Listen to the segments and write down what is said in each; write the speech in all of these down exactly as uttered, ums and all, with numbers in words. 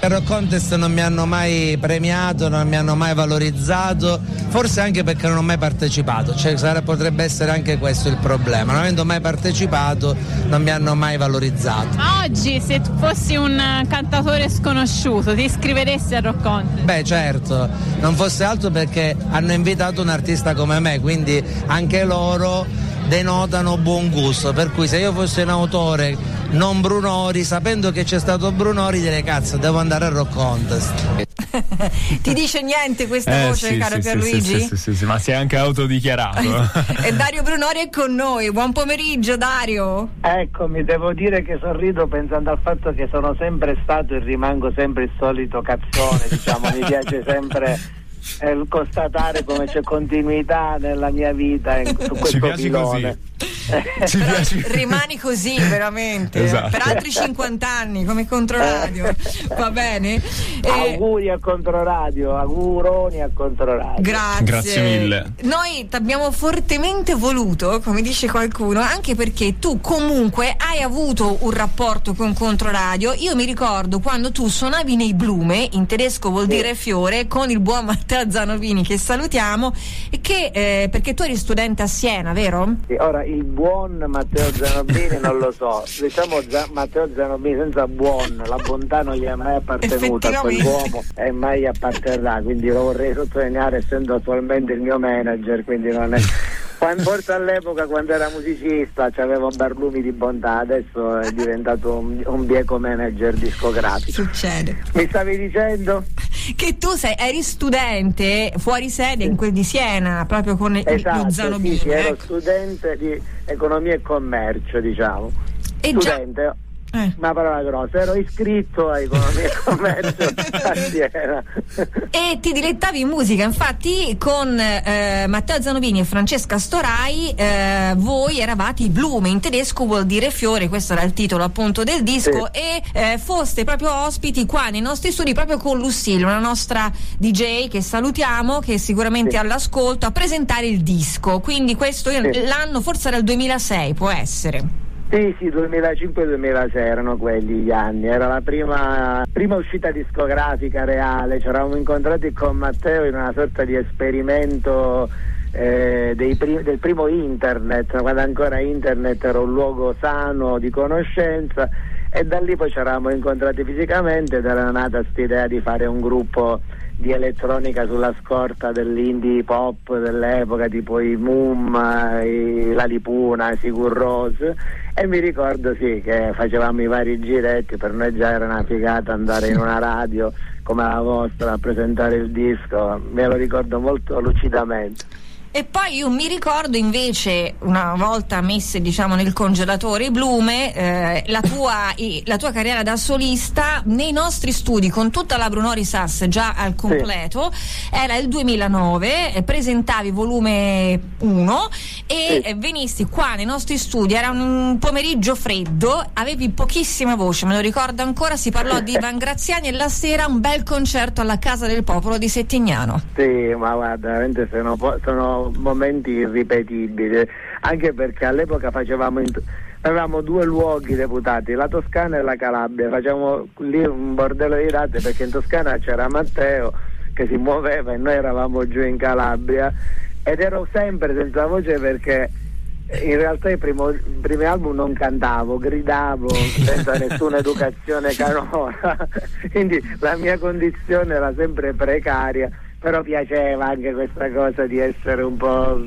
Per Rock Contest non mi hanno mai premiato, non mi hanno mai valorizzato, forse anche perché non ho mai partecipato, cioè sarebbe, potrebbe essere anche questo il problema, non avendo mai partecipato non mi hanno mai valorizzato. Ma oggi se tu fossi un cantatore sconosciuto ti iscriveresti al Rock Contest? Beh certo, non fosse altro perché hanno invitato un artista come me, quindi anche loro denotano buon gusto, per cui se io fossi un autore non Brunori, sapendo che c'è stato Brunori, direi cazzo devo andare al Rock Contest. Ti dice niente questa eh, voce, sì, caro sì, Pierluigi? Sì, sì, sì, sì, ma si è anche autodichiarato. E Dario Brunori è con noi, buon pomeriggio Dario. Eccomi, devo dire che sorrido pensando al fatto che sono sempre stato e rimango sempre il solito cazzone, diciamo, mi piace sempre eh, constatare come c'è continuità nella mia vita in, su questo Ci piace filone. Così. Ci Però piace. rimani così veramente, Esatto. per altri cinquanta anni come Controradio, va bene? Eh, auguri a Controradio, auguroni a Controradio. Grazie. Grazie mille. Noi ti abbiamo fortemente voluto, come dice qualcuno, anche perché tu comunque hai avuto un rapporto con Controradio. Io mi ricordo quando tu suonavi nei Blume, in tedesco vuol sì. dire fiore, con il buon Matteo Zanovini, che salutiamo, e che eh, perché tu eri studente a Siena, vero? Sì, ora il buon Matteo Zanovini non lo so, diciamo Z- Matteo Zanovini senza buon, la bontà non gli è mai appartenuta a quell'uomo e mai apparterrà, quindi lo vorrei sottolineare essendo attualmente il mio manager, quindi non è... Quando, forse all'epoca quando era musicista c'avevo barlumi di bontà, adesso è diventato un, un bieco manager discografico. Succede. Mi stavi dicendo? Che tu sei, eri studente fuori sede in quel di Siena, proprio con esatto, lo Zanovini. Sì, sì, ero ecco. studente di economia e commercio, diciamo. E Studente. già... Eh. Una parola grossa, ero iscritto a Economia e Commercio a Siena. E ti dilettavi in musica, infatti con eh, Matteo Zanovini e Francesca Storai eh, voi eravate i Blume, in tedesco vuol dire fiore, questo era il titolo appunto del disco, sì. E eh, foste proprio ospiti qua nei nostri studi proprio con Lucille, una nostra D J che salutiamo, che sicuramente sì. all'ascolto, a presentare il disco, quindi questo sì. l'anno forse era il duemilasei, può essere. Sì, sì, duemilacinque duemilasei erano quelli gli anni, era la prima, prima uscita discografica reale, ci eravamo incontrati con Matteo in una sorta di esperimento eh, dei prim- del primo internet, quando ancora internet era un luogo sano di conoscenza, e da lì poi ci eravamo incontrati fisicamente ed era nata questa idea di fare un gruppo di elettronica sulla scorta dell'indie pop dell'epoca, tipo i Moom, i La Lipuna, i Sigur Rós, e mi ricordo sì che facevamo i vari giretti, per noi già era una figata andare in una radio come la vostra a presentare il disco, me lo ricordo molto lucidamente. E poi io mi ricordo invece, una volta messe diciamo nel congelatore i Blume, eh, la tua i, la tua carriera da solista nei nostri studi con tutta la Brunori Sass già al completo, sì. Era il duemilanove, eh, presentavi volume uno e sì. eh, venisti qua nei nostri studi, era un pomeriggio freddo, avevi pochissima voce, me lo ricordo ancora, si parlò di Ivan Graziani e la sera un bel concerto alla Casa del Popolo di Settignano. Sì, ma guarda, veramente sono, sono momenti irripetibili, anche perché all'epoca facevamo in, avevamo due luoghi deputati, la Toscana e la Calabria, facevamo lì un bordello di date perché in Toscana c'era Matteo che si muoveva e noi eravamo giù in Calabria, ed ero sempre senza voce perché in realtà i primo, primi album non cantavo, gridavo senza nessuna educazione canora, quindi la mia condizione era sempre precaria, però piaceva anche questa cosa di essere un po'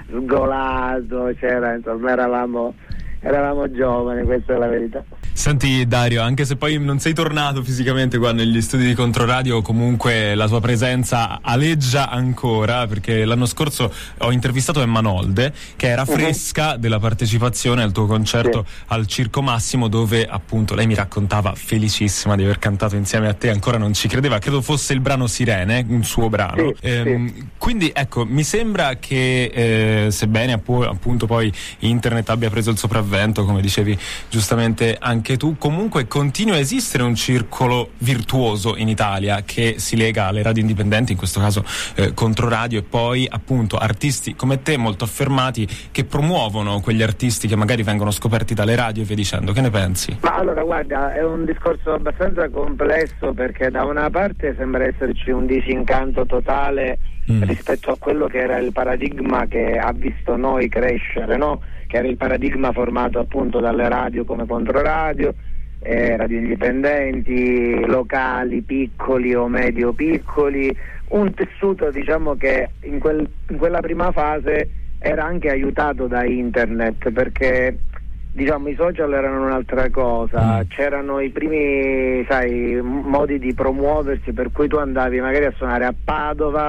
sgolato, c'era, insomma, eravamo, eravamo giovani, questa è la verità. Senti Dario, anche se poi non sei tornato fisicamente qua negli studi di Controradio, comunque la tua presenza aleggia ancora, perché l'anno scorso ho intervistato Emma Nolde, che era fresca uh-huh. della partecipazione al tuo concerto sì. al Circo Massimo, dove appunto lei mi raccontava felicissima di aver cantato insieme a te, ancora non ci credeva, credo fosse il brano Sirene, un suo brano. Sì, ehm, sì. Quindi ecco, mi sembra che eh, sebbene appunto poi internet abbia preso il sopravvento, come dicevi giustamente anche anche tu, comunque continua a esistere un circolo virtuoso in Italia che si lega alle radio indipendenti, in questo caso eh, Controradio, e poi appunto artisti come te molto affermati che promuovono quegli artisti che magari vengono scoperti dalle radio e via dicendo. Che ne pensi? Ma allora guarda, è un discorso abbastanza complesso, perché da una parte sembra esserci un disincanto totale mm. rispetto a quello che era il paradigma che ha visto noi crescere, no? Che era il paradigma formato appunto dalle radio come Controradio, eh, radio indipendenti, locali, piccoli o medio piccoli, un tessuto diciamo che in, quel, in quella prima fase era anche aiutato da internet, perché diciamo i social erano un'altra cosa, mm. c'erano i primi, sai, modi di promuoversi, per cui tu andavi magari a suonare a Padova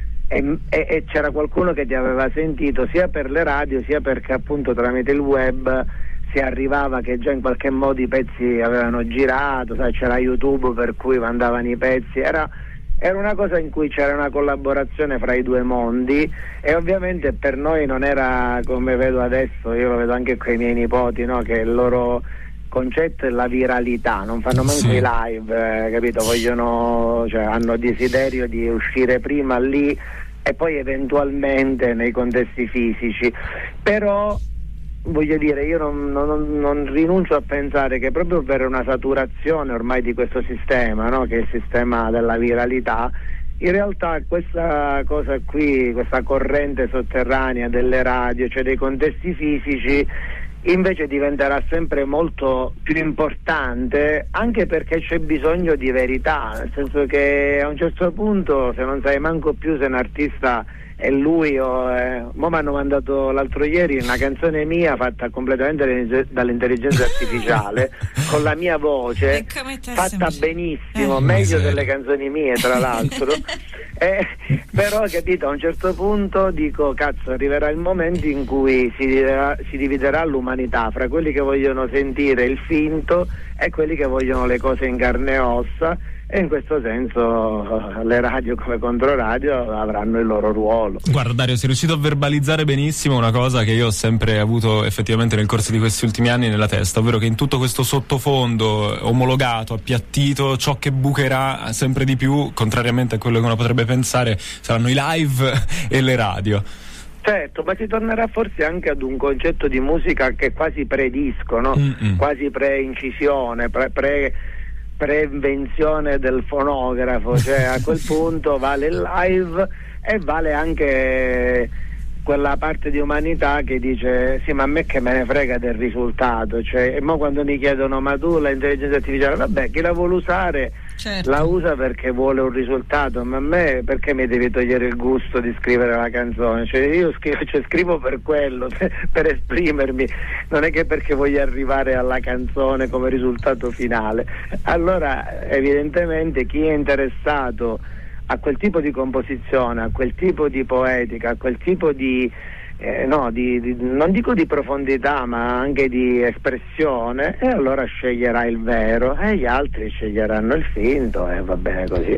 e, e, e c'era qualcuno che ti aveva sentito sia per le radio sia perché appunto tramite il web si arrivava che già in qualche modo i pezzi avevano girato, sai, c'era YouTube per cui mandavano i pezzi, era Era una cosa in cui c'era una collaborazione fra i due mondi, e ovviamente per noi non era come vedo adesso, io lo vedo anche con i miei nipoti, no? Che il loro concetto è la viralità, non fanno manco sì. i live, eh, capito? Vogliono, cioè, hanno desiderio di uscire prima lì e poi eventualmente nei contesti fisici, però voglio dire, io non, non, non rinuncio a pensare che proprio per una saturazione ormai di questo sistema, no? Che è il sistema della viralità, in realtà questa cosa qui, questa corrente sotterranea delle radio, cioè dei contesti fisici, invece diventerà sempre molto più importante, anche perché c'è bisogno di verità, nel senso che a un certo punto, se non sai manco più se un artista è lui o eh, mo mi hanno mandato l'altro ieri una canzone mia fatta completamente dall'intelligenza artificiale con la mia voce fatta benissimo, eh, meglio delle canzoni mie tra l'altro eh, però capito, a un certo punto dico cazzo, arriverà il momento in cui si dividerà, si dividerà l'umanità fra quelli che vogliono sentire il finto e quelli che vogliono le cose in carne e ossa, e in questo senso le radio come Controradio avranno il loro ruolo. Guarda Dario, sei riuscito a verbalizzare benissimo una cosa che io ho sempre avuto effettivamente nel corso di questi ultimi anni nella testa, ovvero che in tutto questo sottofondo omologato, appiattito, ciò che bucherà sempre di più, contrariamente a quello che uno potrebbe pensare, saranno i live e le radio. Certo, ma si tornerà forse anche ad un concetto di musica che è quasi pre-disco, no? Mm-mm. Quasi pre-incisione, pre... pre pre-invenzione del fonografo, cioè a quel punto vale il live e vale anche quella parte di umanità che dice sì, ma a me che me ne frega del risultato, cioè, e mo quando mi chiedono ma tu l'intelligenza artificiale, vabbè, chi la vuole usare certo. la usa perché vuole un risultato, ma a me perché mi devi togliere il gusto di scrivere la canzone, cioè io scrivo, cioè, scrivo per quello, per esprimermi, non è che perché voglio arrivare alla canzone come risultato finale. Allora evidentemente chi è interessato a quel tipo di composizione, a quel tipo di poetica, a quel tipo di, eh, no, di, di non dico di profondità, ma anche di espressione, e allora sceglierà il vero e gli altri sceglieranno il finto, e va bene così.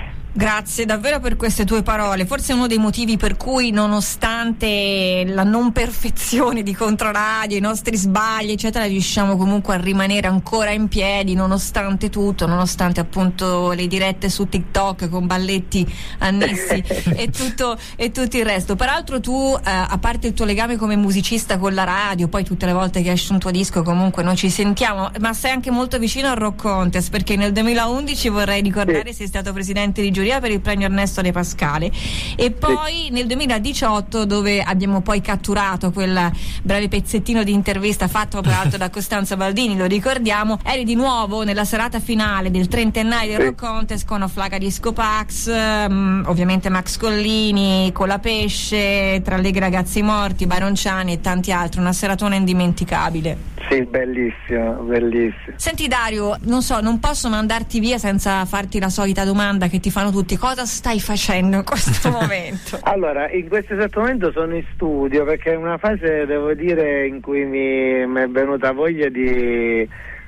Grazie davvero per queste tue parole. Forse è uno dei motivi per cui, nonostante la non perfezione di Controradio, i nostri sbagli eccetera, riusciamo comunque a rimanere ancora in piedi nonostante tutto, nonostante appunto le dirette su TikTok con balletti annessi e tutto e tutto il resto. Peraltro tu, eh, a parte il tuo legame come musicista con la radio, poi tutte le volte che esce un tuo disco comunque noi ci sentiamo, ma sei anche molto vicino al Rock Contest, perché nel duemilaundici, vorrei ricordare, sei stato presidente di giuria per il premio Ernesto De Pascale, e poi sì. nel duemiladiciotto, dove abbiamo poi catturato quel breve pezzettino di intervista fatto peraltro da Costanza Baldini, lo ricordiamo, eri di nuovo nella serata finale del trentennario del sì. Rock Contest con Offlaga Disco Pax, um, ovviamente Max Collini, Colapesce, Tra Allegri Ragazzi Morti, Baronciani e tanti altri, una seratona indimenticabile. Sì, bellissimo, bellissimo. Senti Dario, non so, non posso mandarti via senza farti la solita domanda che ti fanno tutti: cosa stai facendo in questo momento? Allora, in questo esatto momento sono in studio, perché è una fase, devo dire, in cui mi, mi è venuta voglia di,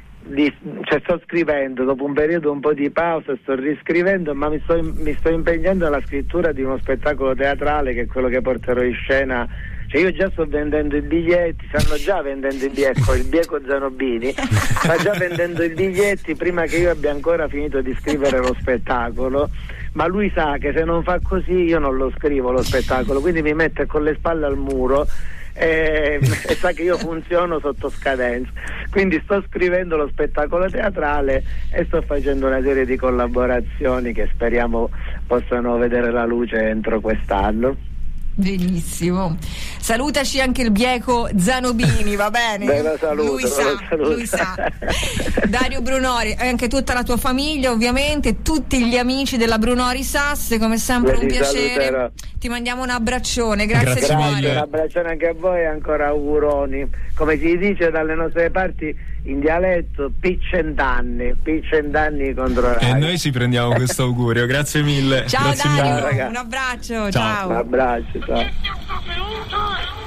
di cioè sto scrivendo, dopo un periodo un po' di pausa sto riscrivendo, ma mi sto, mi sto impegnando alla scrittura di uno spettacolo teatrale che è quello che porterò in scena Cioè io già sto vendendo i biglietti, stanno già vendendo i biglietti, ecco, il Bieco Zanobini sta già vendendo i biglietti prima che io abbia ancora finito di scrivere lo spettacolo, ma lui sa che se non fa così io non lo scrivo lo spettacolo, quindi mi mette con le spalle al muro e, e sa che io funziono sotto scadenza, quindi sto scrivendo lo spettacolo teatrale e sto facendo una serie di collaborazioni che speriamo possano vedere la luce entro quest'anno. Benissimo, salutaci anche il Bieco Zanobini, va bene? Beh, lo saluto, lui sa, lo saluto. lui sa. Dario Brunori e anche tutta la tua famiglia, ovviamente tutti gli amici della Brunori Sass, come sempre un piacere, saluterò. Ti mandiamo un abbraccione, grazie, grazie mille. Un abbraccione anche a voi e ancora auguroni, come si dice dalle nostre parti in dialetto, piccent'anni, piccent'anni contro Rai. E noi ci prendiamo questo augurio, grazie mille. Ciao grazie Dario, mille. un abbraccio, ciao. Ciao. Un abbraccio, ciao.